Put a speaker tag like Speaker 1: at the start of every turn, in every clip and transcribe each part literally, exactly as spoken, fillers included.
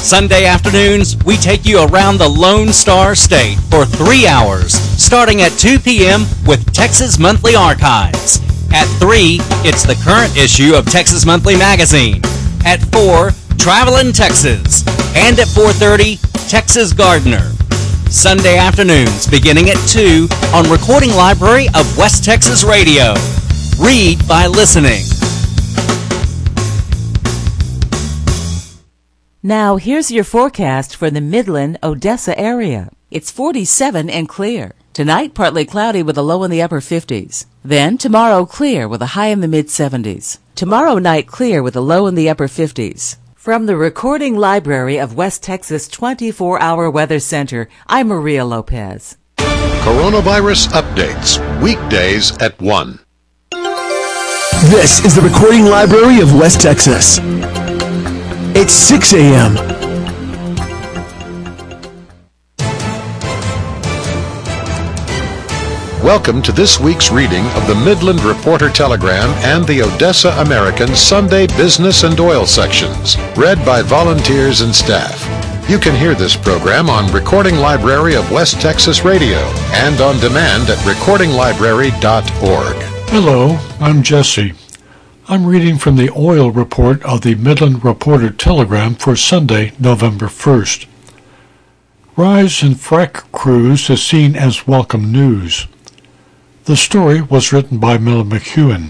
Speaker 1: Sunday afternoons, we take you around the Lone Star State for three hours, starting at two p.m. with Texas Monthly Archives. At three, it's the current issue of Texas Monthly Magazine. At four, Travelin' Texas. And at four thirty, Texas Gardener. Sunday afternoons beginning at two on Recording Library of West Texas Radio. Read by listening.
Speaker 2: Now, here's your forecast for the Midland, Odessa area. It's forty-seven and clear. Tonight, partly cloudy with a low in the upper fifties. Then, tomorrow, clear with a high in the mid-seventies. Tomorrow night, clear with a low in the upper fifties. From the Recording Library of West Texas twenty-four hour Weather Center, I'm Maria Lopez.
Speaker 3: Coronavirus updates, weekdays at one.
Speaker 4: This is the Recording Library of West Texas. It's six a.m.
Speaker 3: Welcome to this week's reading of the Midland Reporter Telegram and the Odessa American Sunday Business and Oil sections, read by volunteers and staff. You can hear this program on Recording Library of West Texas Radio and on demand at recording library dot org.
Speaker 5: Hello, I'm Jesse. I'm reading from the oil report of the Midland Reporter Telegram for Sunday, November first. Rise in frac crews is seen as welcome news. The story was written by Miller McEwen.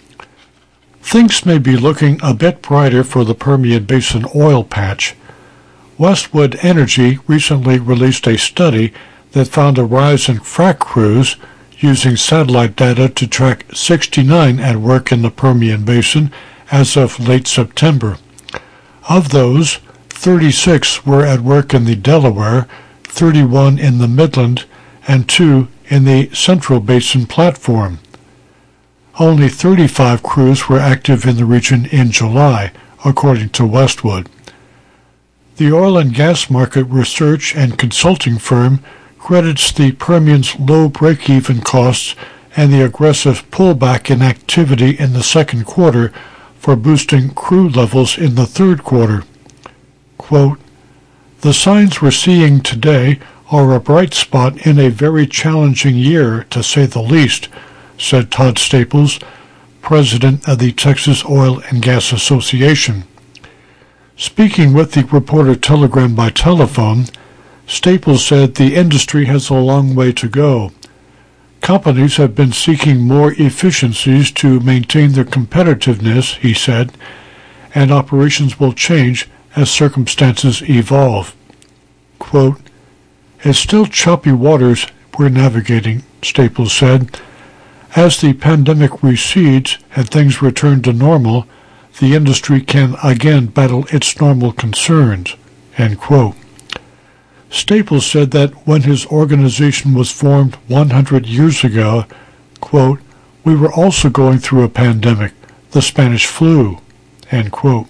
Speaker 5: Things may be looking a bit brighter for the Permian Basin oil patch. Westwood Energy recently released a study that found a rise in frac crews using satellite data to track sixty-nine at work in the Permian Basin as of late September. Of those, thirty-six were at work in the Delaware, thirty-one in the Midland, and two in the Central Basin platform. Only thirty-five crews were active in the region in July, according to Westwood. The oil and gas market research and consulting firm credits the Permian's low break-even costs and the aggressive pullback in activity in the second quarter for boosting crew levels in the third quarter. Quote, "The signs we're seeing today are a bright spot in a very challenging year, to say the least," said Todd Staples, president of the Texas Oil and Gas Association. Speaking with the Reporter Telegram by telephone, Staples said the industry has a long way to go. Companies have been seeking more efficiencies to maintain their competitiveness, he said, and operations will change as circumstances evolve. Quote, "It's still choppy waters we're navigating," Staples said. "As the pandemic recedes and things return to normal, the industry can again battle its normal concerns." End quote. Staples said that when his organization was formed one hundred years ago, quote, "we were also going through a pandemic, the Spanish flu," end quote.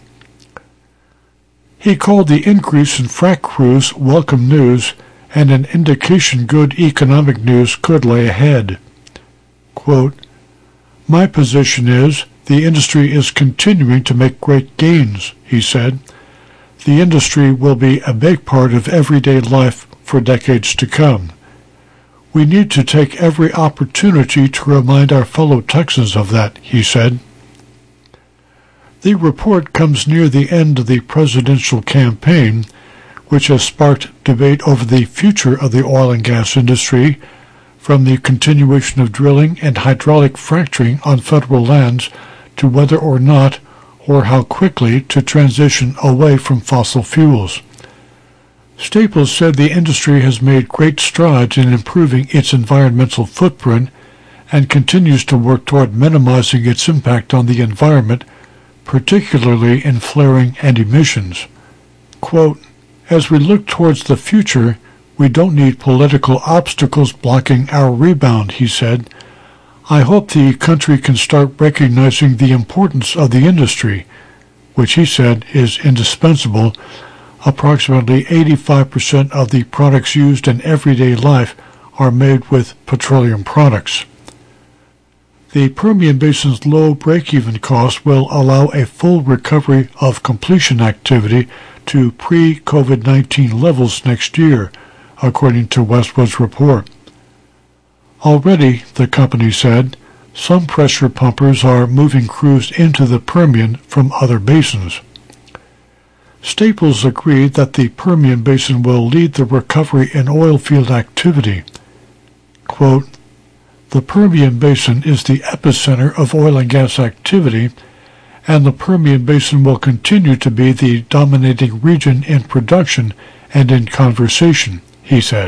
Speaker 5: He called the increase in frac crews welcome news and an indication good economic news could lay ahead. Quote, "My position is the industry is continuing to make great gains," he said. "The industry will be a big part of everyday life for decades to come. We need to take every opportunity to remind our fellow Texans of that," he said. The report comes near the end of the presidential campaign, which has sparked debate over the future of the oil and gas industry, from the continuation of drilling and hydraulic fracturing on federal lands to whether or not or how quickly to transition away from fossil fuels. Staples said the industry has made great strides in improving its environmental footprint and continues to work toward minimizing its impact on the environment, particularly in flaring and emissions. Quote, "As we look towards the future, we don't need political obstacles blocking our rebound," he said. "I hope the country can start recognizing the importance of the industry," which he said is indispensable. Approximately eighty-five percent of the products used in everyday life are made with petroleum products. The Permian Basin's low break-even cost will allow a full recovery of completion activity to pre-COVID nineteen levels next year, according to Westwood's report. Already, the company said, some pressure pumpers are moving crews into the Permian from other basins. Staples agreed that the Permian Basin will lead the recovery in oil field activity. Quote, "The Permian Basin is the epicenter of oil and gas activity, and the Permian Basin will continue to be the dominating region in production and in conversation," he said.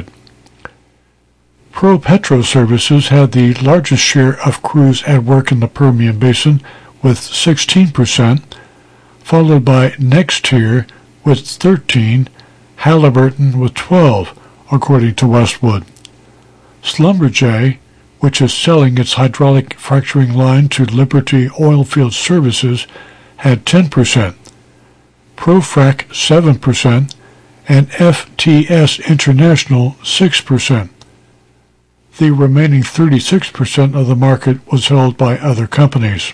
Speaker 5: ProPetro Services had the largest share of crews at work in the Permian Basin with sixteen percent, followed by NexTier with thirteen, Halliburton with twelve, according to Westwood. Schlumberger, which is selling its hydraulic fracturing line to Liberty Oilfield Services, had ten percent, ProFrac seven percent, and F T S International six percent. The remaining thirty-six percent of the market was held by other companies.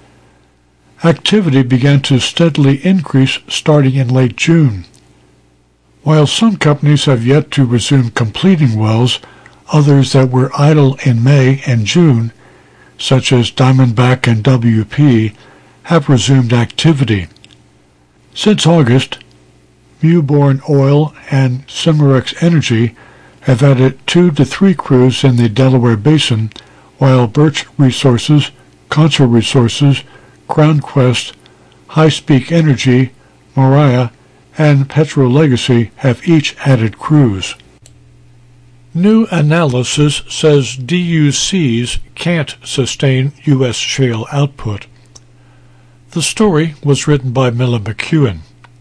Speaker 5: Activity began to steadily increase starting in late June. While some companies have yet to resume completing wells, others that were idle in May and June, such as Diamondback and W P, have resumed activity. Since August, Mewbourne Oil and Cimarex Energy have added two to three crews in the Delaware Basin, while Birch Resources, Contra Resources, Crown Quest, High-Speak Energy, Moriah, and Petro Legacy have each added crews. New analysis says D U Cs can't sustain U S shale output. The story was written by Milla McEwen.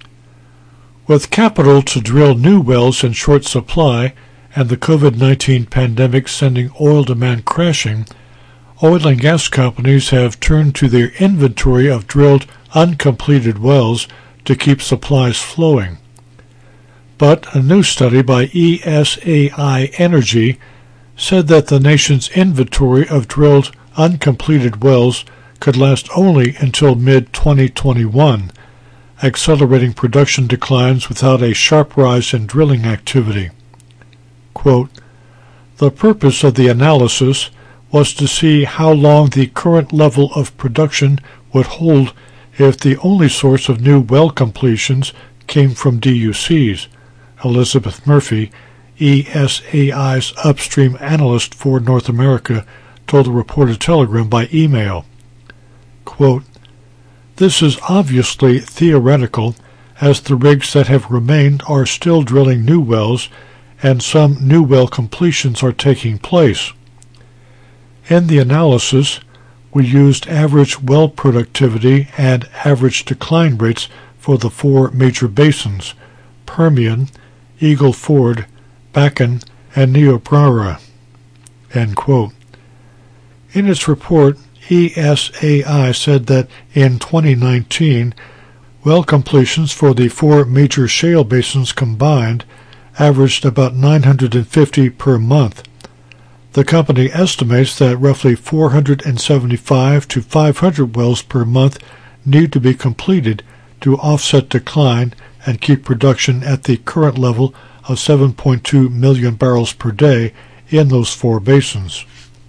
Speaker 5: With capital to drill new wells in short supply and the COVID nineteen pandemic sending oil demand crashing, oil and gas companies have turned to their inventory of drilled, uncompleted wells to keep supplies flowing. But a new study by E S A I Energy said that the nation's inventory of drilled, uncompleted wells could last only until mid twenty twenty-one, accelerating production declines without a sharp rise in drilling activity. Quote, "The purpose of the analysis was to see how long the current level of production would hold if the only source of new well completions came from D U Cs, Elizabeth Murphy, E S A I's upstream analyst for North America, told the Reporter-Telegram by email. Quote, "This is obviously theoretical, as the rigs that have remained are still drilling new wells, and some new well completions are taking place. In the analysis, we used average well productivity and average decline rates for the four major basins, Permian, Eagle Ford, Bakken, and Niobrara." End quote. In its report, E S A I said that in twenty nineteen, well completions for the four major shale basins combined averaged about nine hundred fifty per month. The company estimates that roughly four hundred seventy-five to five hundred wells per month need to be completed to offset decline and keep production at the current level of seven point two million barrels per day in those four basins.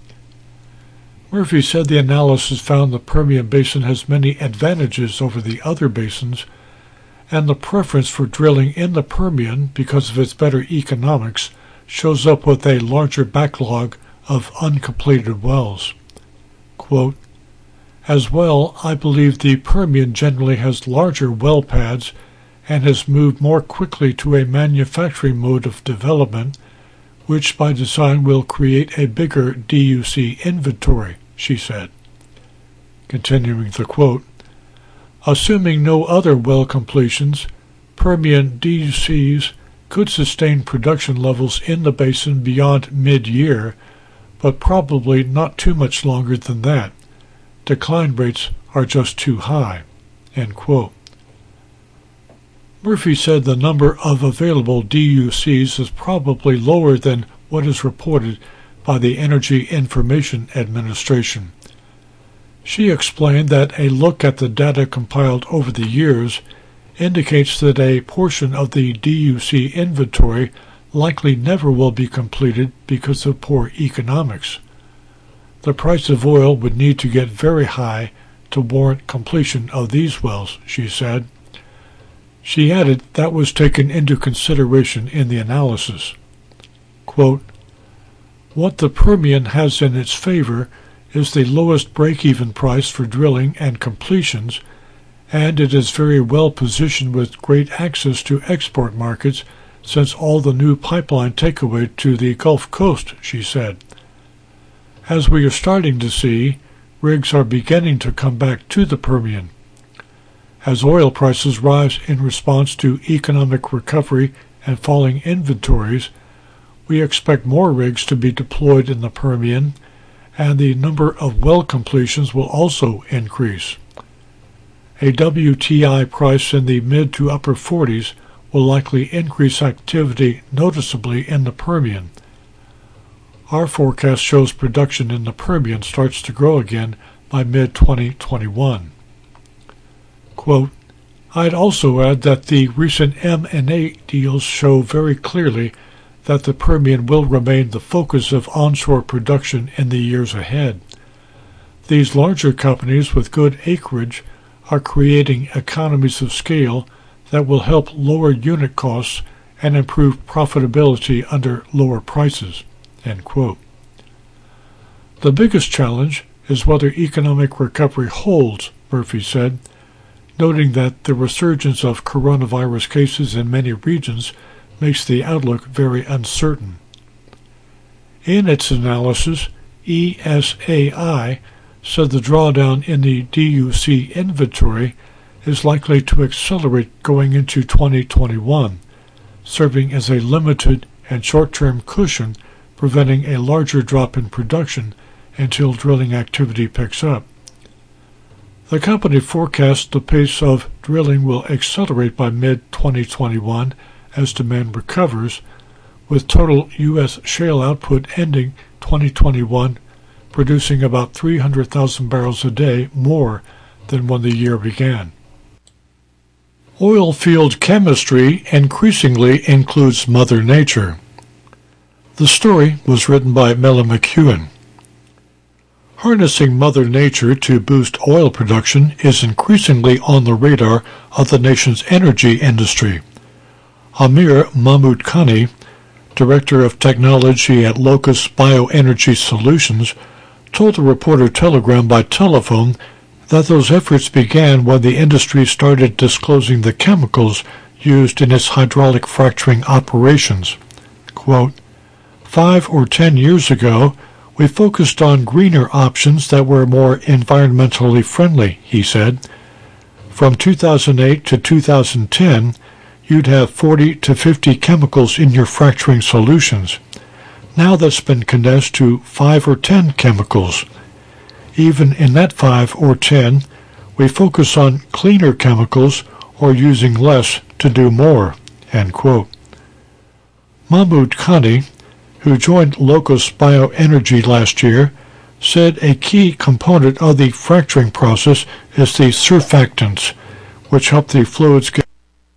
Speaker 5: Murphy said the analysis found the Permian Basin has many advantages over the other basins, and the preference for drilling in the Permian because of its better economics shows up with a larger backlog of uncompleted wells. Quote, "As well, I believe the Permian generally has larger well pads and has moved more quickly to a manufacturing mode of development, which by design will create a bigger D U C inventory," she said. Continuing the quote, "Assuming no other well completions, Permian D U Cs could sustain production levels in the basin beyond mid-year, but probably not too much longer than that. Decline rates are just too high." End quote. Murphy said the number of available D U Cs is probably lower than what is reported by the Energy Information Administration. She explained that a look at the data compiled over the years indicates that a portion of the D U C inventory likely never will be completed because of poor economics. The price of oil would need to get very high to warrant completion of these wells, she said. She added that was taken into consideration in the analysis. Quote, "What the Permian has in its favor is the lowest break-even price for drilling and completions, and it is very well positioned with great access to export markets since all the new pipeline takeaway to the Gulf Coast," she said. As we are starting to see, rigs are beginning to come back to the Permian. As oil prices rise in response to economic recovery and falling inventories, we expect more rigs to be deployed in the Permian, and the number of well completions will also increase. A W T I price in the mid to upper forties will likely increase activity noticeably in the Permian. Our forecast shows production in the Permian starts to grow again by mid twenty twenty-one. Quote, "I'd also add that the recent M and A deals show very clearly that the Permian will remain the focus of onshore production in the years ahead. These larger companies with good acreage are creating economies of scale that will help lower unit costs and improve profitability under lower prices." End quote. The biggest challenge is whether economic recovery holds, Murphy said, noting that the resurgence of coronavirus cases in many regions makes the outlook very uncertain. In its analysis, E S A I said the drawdown in the D U C inventory is likely to accelerate going into twenty twenty-one, serving as a limited and short-term cushion preventing a larger drop in production until drilling activity picks up. The company forecasts the pace of drilling will accelerate by mid twenty twenty-one as demand recovers, with total U S shale output ending twenty twenty-one producing about three hundred thousand barrels a day more than when the year began. Oil field chemistry increasingly includes Mother Nature. The story was written by Mella McEwen. Harnessing Mother Nature to boost oil production is increasingly on the radar of the nation's energy industry. Amir Mahmood-Khani, Director of Technology at Locus Bioenergy Solutions, told the Reporter Telegram by telephone that those efforts began when the industry started disclosing the chemicals used in its hydraulic fracturing operations. Quote, Five or ten years ago, we focused on greener options that were more environmentally friendly, he said. From two thousand eight to two thousand ten, you'd have forty to fifty chemicals in your fracturing solutions. Now that's been condensed to five or ten chemicals. Even in that five or ten, we focus on cleaner chemicals or using less to do more. End quote. Mahmood-Khani, who joined Locus Bioenergy last year, said a key component of the fracturing process is the surfactants, which help the fluids get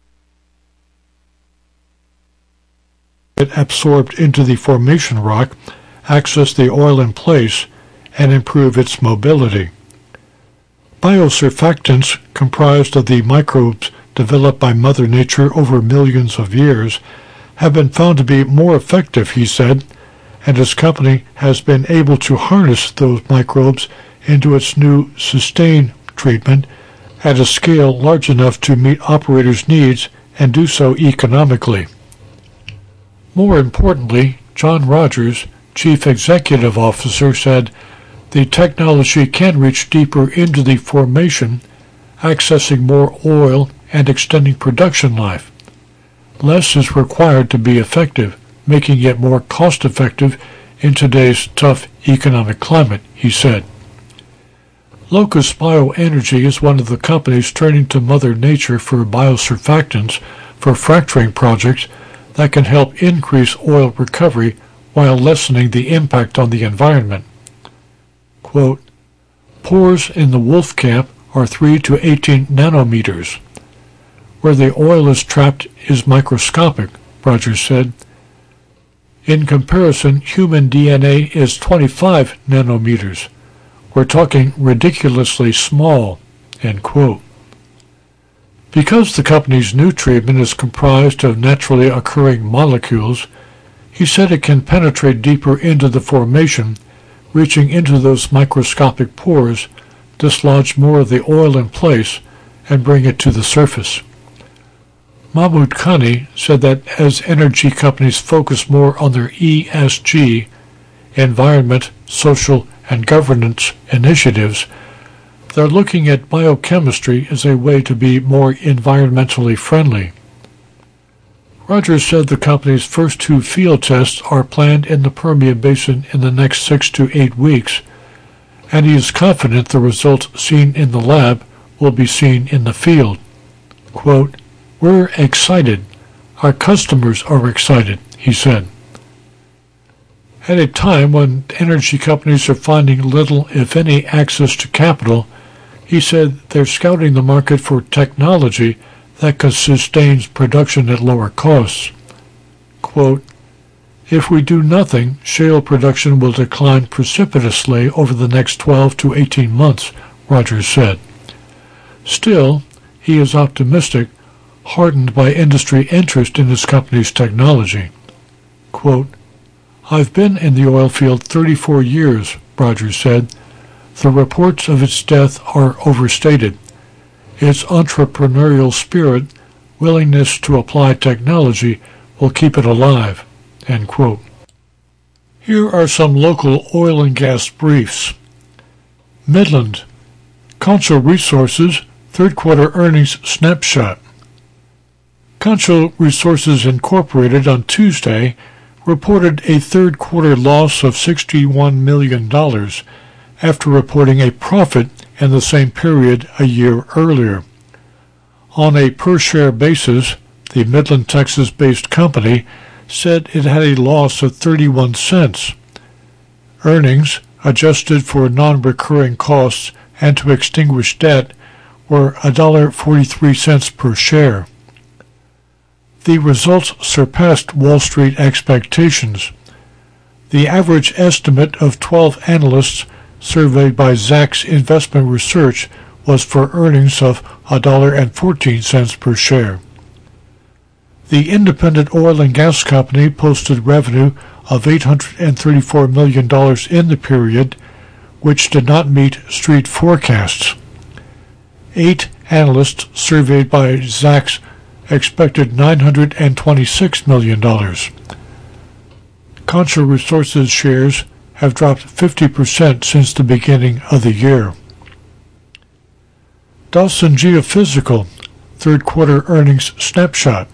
Speaker 5: absorbed into the formation rock, access the oil in place, and improve its mobility. Biosurfactants, comprised of the microbes developed by Mother Nature over millions of years, have been found to be more effective, he said, and his company has been able to harness those microbes into its new Sustain treatment at a scale large enough to meet operators' needs and do so economically. More importantly, John Rogers, Chief Executive Officer, said the technology can reach deeper into the formation, accessing more oil and extending production life. Less is required to be effective, making it more cost-effective in today's tough economic climate, he said. Locus Bioenergy is one of the companies turning to Mother Nature for biosurfactants for fracturing projects that can help increase oil recovery while lessening the impact on the environment. Quote, pores in the Wolfcamp are three to eighteen nanometers. Where the oil is trapped is microscopic, Rogers said. In comparison, human D N A is twenty-five nanometers. We're talking ridiculously small, end quote. Because the company's new treatment is comprised of naturally occurring molecules, he said it can penetrate deeper into the formation, reaching into those microscopic pores, dislodge more of the oil in place, and bring it to the surface. Mahmoud Khani said that as energy companies focus more on their E S G, environment, social, and governance initiatives, they're looking at biochemistry as a way to be more environmentally friendly. Rogers said the company's first two field tests are planned in the Permian Basin in the next six to eight weeks, and he is confident the results seen in the lab will be seen in the field. Quote, "We're excited. Our customers are excited," he said. At a time when energy companies are finding little, if any, access to capital, he said they're scouting the market for technology that could sustain production at lower costs. Quote, "If we do nothing, shale production will decline precipitously over the next twelve to eighteen months, Rogers said. Still, he is optimistic, heartened by industry interest in his company's technology. Quote, "I've been in the oil field thirty-four years, Rogers said. The reports of its death are overstated. Its entrepreneurial spirit, willingness to apply technology, will keep it alive." End quote. Here are some local oil and gas briefs. Midland, Concho Resources, third quarter earnings snapshot. Concho Resources Incorporated on Tuesday reported a third quarter loss of sixty-one million dollars after reporting a profit in the same period a year earlier. On a per-share basis, the Midland, Texas-based company said it had a loss of thirty-one cents. Earnings, adjusted for non-recurring costs and to extinguish debt, were one dollar and forty-three cents per share. The results surpassed Wall Street expectations. The average estimate of twelve analysts surveyed by Zacks Investment Research was for earnings of one dollar and fourteen cents per share. The independent oil and gas company posted revenue of eight hundred thirty-four million dollars in the period, which did not meet street forecasts. Eight analysts surveyed by Zacks expected nine hundred twenty-six million dollars. Concho Resources shares have dropped fifty percent since the beginning of the year. Dawson Geophysical, third quarter earnings snapshot.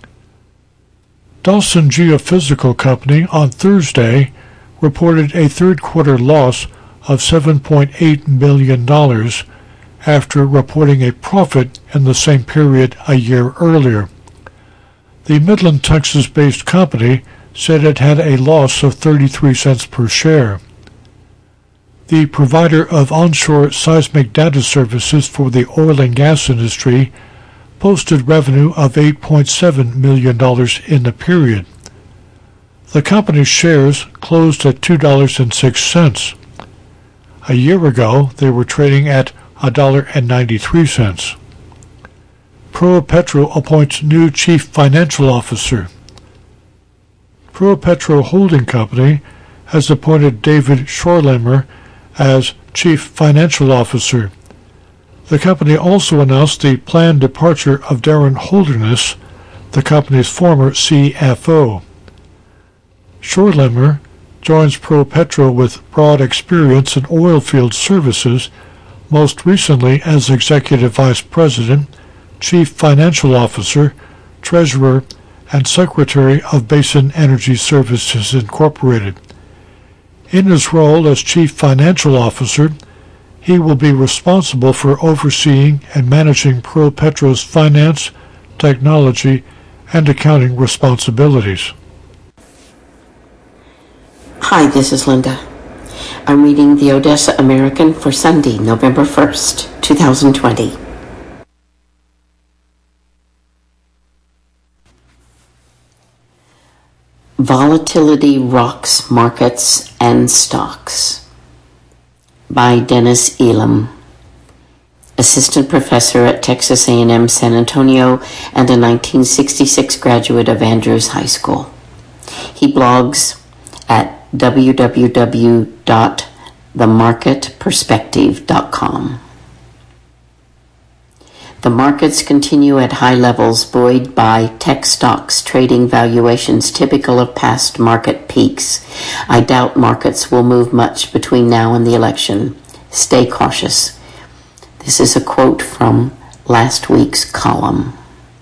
Speaker 5: Dawson Geophysical Company on Thursday reported a third quarter loss of seven point eight million dollars after reporting a profit in the same period a year earlier. The Midland, Texas-based company said it had a loss of thirty-three cents per share. The provider of onshore seismic data services for the oil and gas industry posted revenue of eight point seven million dollars in the period. The company's shares closed at two dollars and six cents. A year ago, they were trading at one dollar and ninety-three cents. ProPetro appoints new chief financial officer. ProPetro Holding Company has appointed David Schorlemer as chief financial officer. The company also announced the planned departure of Darren Holderness, the company's former C F O. Schorlemer joins ProPetro with broad experience in oil field services, most recently as Executive Vice President, Chief Financial Officer, Treasurer, and Secretary of Basin Energy Services Incorporated. In his role as Chief Financial Officer, he will be responsible for overseeing and managing ProPetro's finance, technology, and accounting responsibilities.
Speaker 6: Hi, this is Linda. I'm reading the Odessa American for Sunday, November first, twenty twenty. Volatility Rocks Markets and Stocks by Dennis Elam, Assistant Professor at Texas A and M San Antonio and a nineteen sixty-six graduate of Andrews High School. He blogs at w w w dot the market perspective dot com. The markets continue at high levels, buoyed by tech stocks trading valuations typical of past market peaks. I doubt markets will move much between now and the election. Stay cautious. This is a quote from last week's column.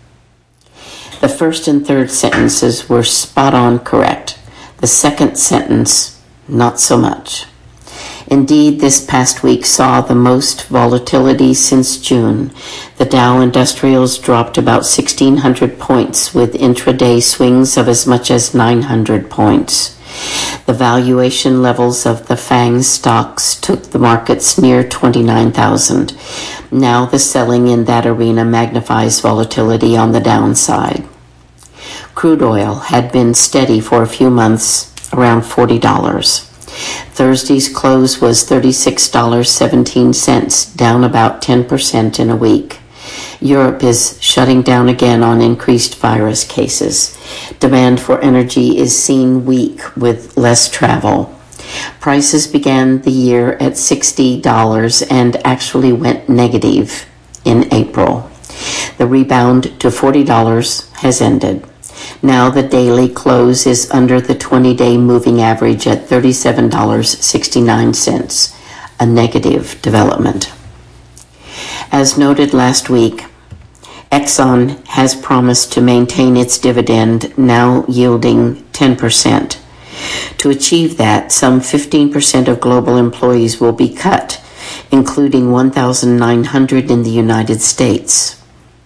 Speaker 6: The first and third sentences were spot on correct. The second sentence, not so much. Indeed, this past week saw the most volatility since June. The Dow Industrials dropped about sixteen hundred points with intraday swings of as much as nine hundred points. The valuation levels of the FANG stocks took the markets near twenty-nine thousand. Now the selling in that arena magnifies volatility on the downside. Crude oil had been steady for a few months, around forty dollars. Thursday's close was thirty-six dollars and seventeen cents, down about ten percent in a week. Europe is shutting down again on increased virus cases. Demand for energy is seen weak with less travel. Prices began the year at sixty dollars and actually went negative in April. The rebound to forty dollars has ended. Now the daily close is under the twenty-day moving average at thirty-seven dollars and sixty-nine cents, a negative development. As noted last week, Exxon has promised to maintain its dividend, now yielding ten percent. To achieve that, some fifteen percent of global employees will be cut, including one thousand nine hundred in the United States.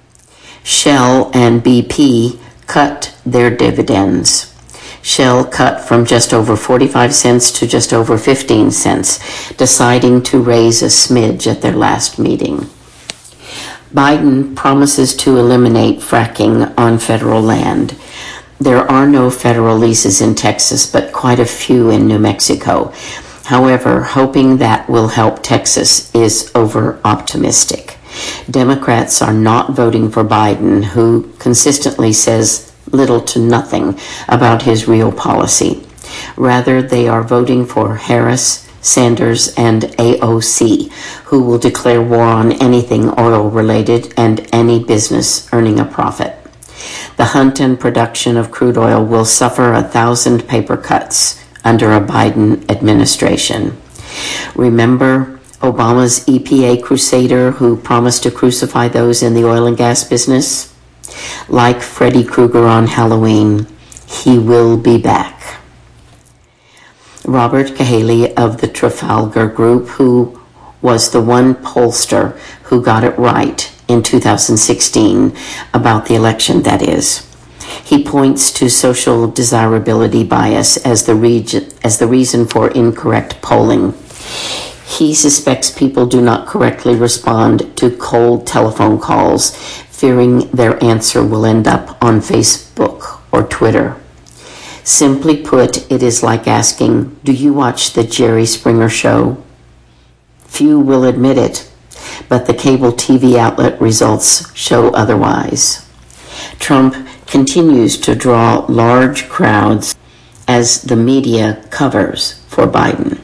Speaker 6: Shell and B P cut their dividends. Shell cut from just over forty-five cents to just over fifteen cents, deciding to raise a smidge at their last meeting. Biden promises to eliminate fracking on federal land. There are no federal leases in Texas, but quite a few in New Mexico. However, hoping that will help Texas is over-optimistic. Democrats are not voting for Biden, who consistently says little to nothing about his real policy. Rather, they are voting for Harris, Sanders, and A O C, who will declare war on anything oil-related and any business earning a profit. The hunt and production of crude oil will suffer a thousand paper cuts under a Biden administration. Remember Obama's E P A crusader who promised to crucify those in the oil and gas business? Like Freddy Krueger on Halloween, he will be back. Robert Cahaly of the Trafalgar Group, who was the one pollster who got it right in two thousand sixteen, about the election, that is. He points to social desirability bias as the, region, as the reason for incorrect polling. He suspects people do not correctly respond to cold telephone calls, fearing their answer will end up on Facebook or Twitter. Simply put, it is like asking, do you watch the Jerry Springer Show? Few will admit it, but the cable T V outlet results show otherwise. Trump continues to draw large crowds as the media covers for Biden.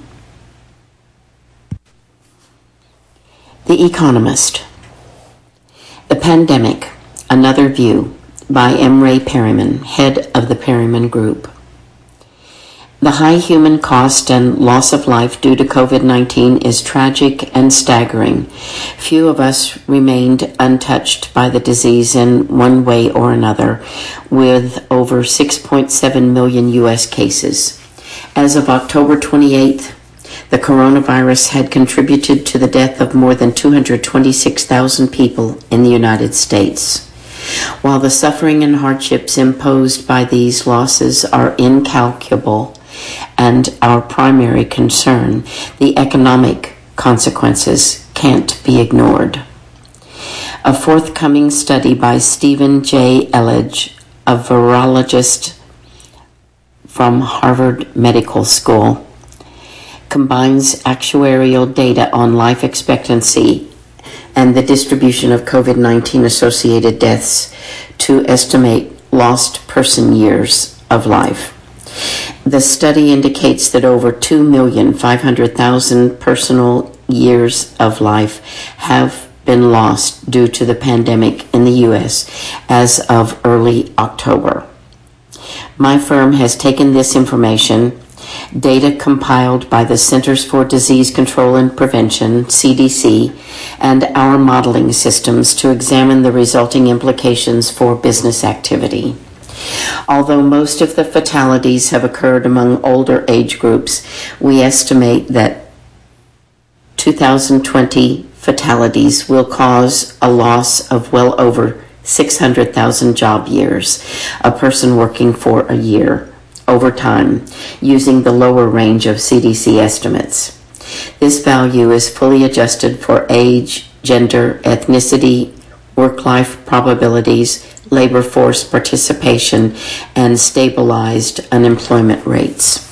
Speaker 6: The Economist. The Pandemic, Another View, by M. Ray Perryman, head of the Perryman Group. The high human cost and loss of life due to covid nineteen is tragic and staggering. Few of us remained untouched by the disease in one way or another, with over six point seven million U S cases. As of October twenty-eighth, the coronavirus had contributed to the death of more than two hundred twenty-six thousand people in the United States. While the suffering and hardships imposed by these losses are incalculable, And our primary concern, the economic consequences, can't be ignored. A forthcoming study by Stephen J. Elledge, a virologist from Harvard Medical School, combines actuarial data on life expectancy and the distribution of COVID nineteen associated deaths to estimate lost person years of life. The study indicates that over two million five hundred thousand personal years of life have been lost due to the pandemic in the U S as of early October. My firm has taken this information, data compiled by the Centers for Disease Control and Prevention, C D C, and our modeling systems to examine the resulting implications for business activity. Although most of the fatalities have occurred among older age groups, we estimate that two thousand twenty fatalities will cause a loss of well over six hundred thousand job years, a person working for a year, over time, using the lower range of C D C estimates. This value is fully adjusted for age, gender, ethnicity, work-life probabilities, labor force participation, and stabilized unemployment rates.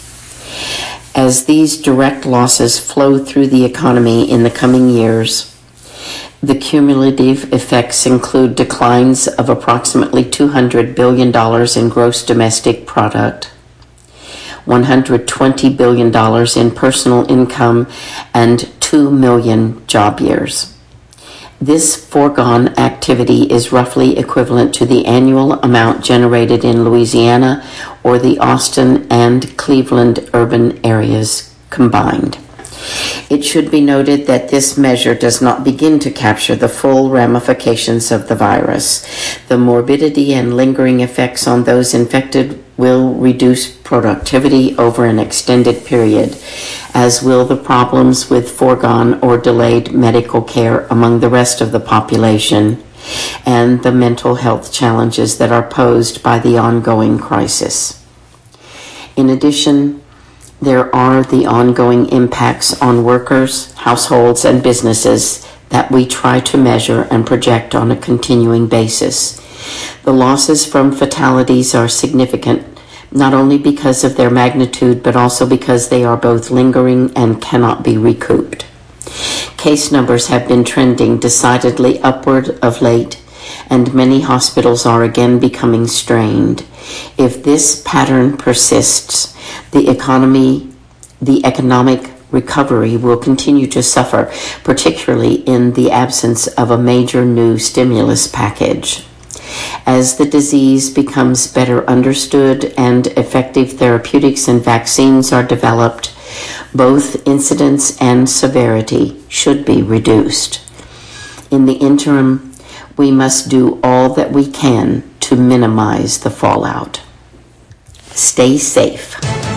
Speaker 6: As these direct losses flow through the economy in the coming years, the cumulative effects include declines of approximately two hundred billion dollars in gross domestic product, one hundred twenty billion dollars in personal income, and two million job years. This foregone activity is roughly equivalent to the annual amount generated in Louisiana or the Austin and Cleveland urban areas combined. It should be noted that this measure does not begin to capture the full ramifications of the virus. The morbidity and lingering effects on those infected will reduce productivity over an extended period, as will the problems with foregone or delayed medical care among the rest of the population and the mental health challenges that are posed by the ongoing crisis. In addition, there are the ongoing impacts on workers, households, and businesses that we try to measure and project on a continuing basis. The losses from fatalities are significant, not only because of their magnitude, but also because they are both lingering and cannot be recouped. Case numbers have been trending decidedly upward of late, and many hospitals are again becoming strained. If this pattern persists, the economy, the economic recovery will continue to suffer, particularly in the absence of a major new stimulus package. As the disease becomes better understood and effective therapeutics and vaccines are developed, both incidence and severity should be reduced. In the interim, we must do all that we can to minimize the fallout. Stay safe.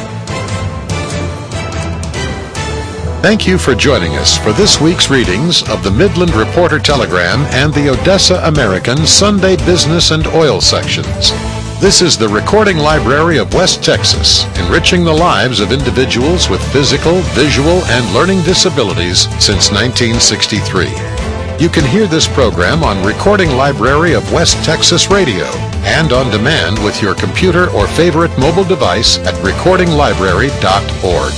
Speaker 3: Thank you for joining us for this week's readings of the Midland Reporter Telegram and the Odessa American Sunday Business and Oil sections. This is the Recording Library of West Texas, enriching the lives of individuals with physical, visual, and learning disabilities since nineteen sixty-three. You can hear this program on Recording Library of West Texas Radio and on demand with your computer or favorite mobile device at recording library dot org.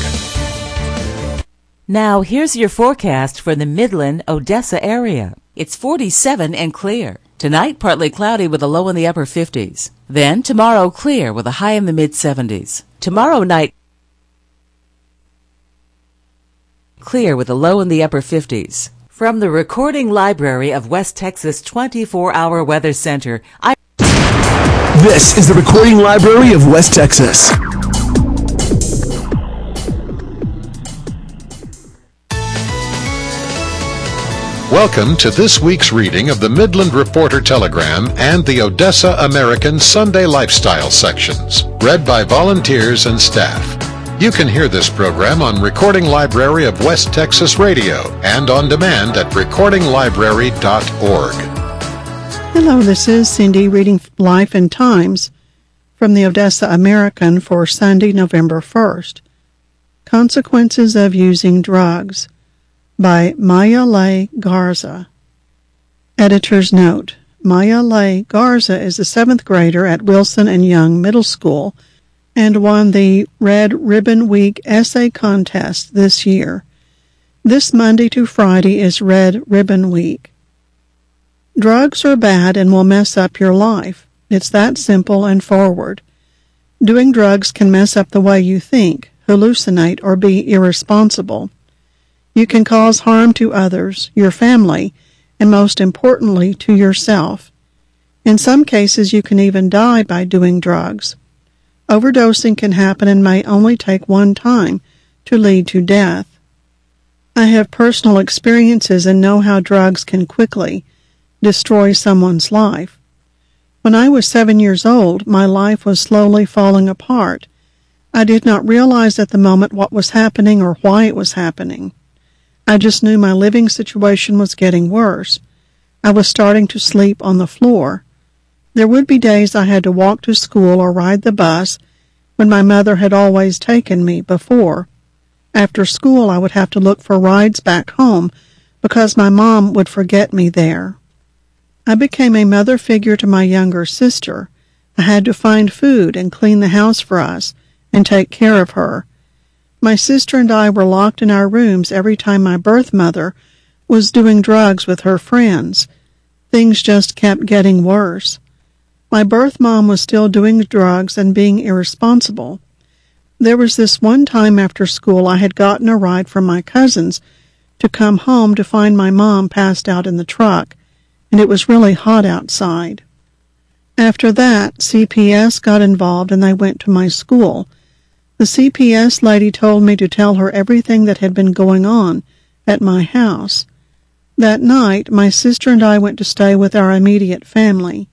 Speaker 2: Now, here's your forecast for the Midland, Odessa area. It's forty-seven and clear. Tonight, partly cloudy with a low in the upper fifties. Then, tomorrow, clear with a high in the mid-seventies. Tomorrow night, clear with a low in the upper fifties. From the Recording Library of West Texas twenty-four hour Weather Center, I...
Speaker 4: This is the Recording Library of West Texas.
Speaker 3: Welcome to this week's reading of the Midland Reporter Telegram and the Odessa American Sunday Lifestyle sections, read by volunteers and staff. You can hear this program on Recording Library of West Texas Radio and on demand at recording library dot org.
Speaker 7: Hello, this is Cindy reading Life and Times from the Odessa American for Sunday, November first. Consequences of Using Drugs by Mayalay Garza. Editor's note: Mayalay Garza is a seventh grader at Wilson and Young Middle School and won the Red Ribbon Week essay contest this year. This Monday to Friday is Red Ribbon Week. Drugs are bad and will mess up your life. It's that simple and forward. Doing drugs can mess up the way you think, hallucinate, or be irresponsible. You can cause harm to others, your family, and most importantly, to yourself. In some cases, you can even die by doing drugs. Overdosing can happen and may only take one time to lead to death. I have personal experiences and know how drugs can quickly destroy someone's life. When I was seven years old, my life was slowly falling apart. I did not realize at the moment what was happening or why it was happening. I just knew my living situation was getting worse. I was starting to sleep on the floor. There would be days I had to walk to school or ride the bus when my mother had always taken me before. After school, I would have to look for rides back home because my mom would forget me there. I became a mother figure to my younger sister. I had to find food and clean the house for us and take care of her. My sister and I were locked in our rooms every time my birth mother was doing drugs with her friends. Things just kept getting worse. My birth mom was still doing drugs and being irresponsible. There was this one time after school I had gotten a ride from my cousins to come home to find my mom passed out in the truck, and it was really hot outside. After that, C P S got involved and they went to my school. The C P S lady told me to tell her everything that had been going on at my house. That night, my sister and I went to stay with our immediate family.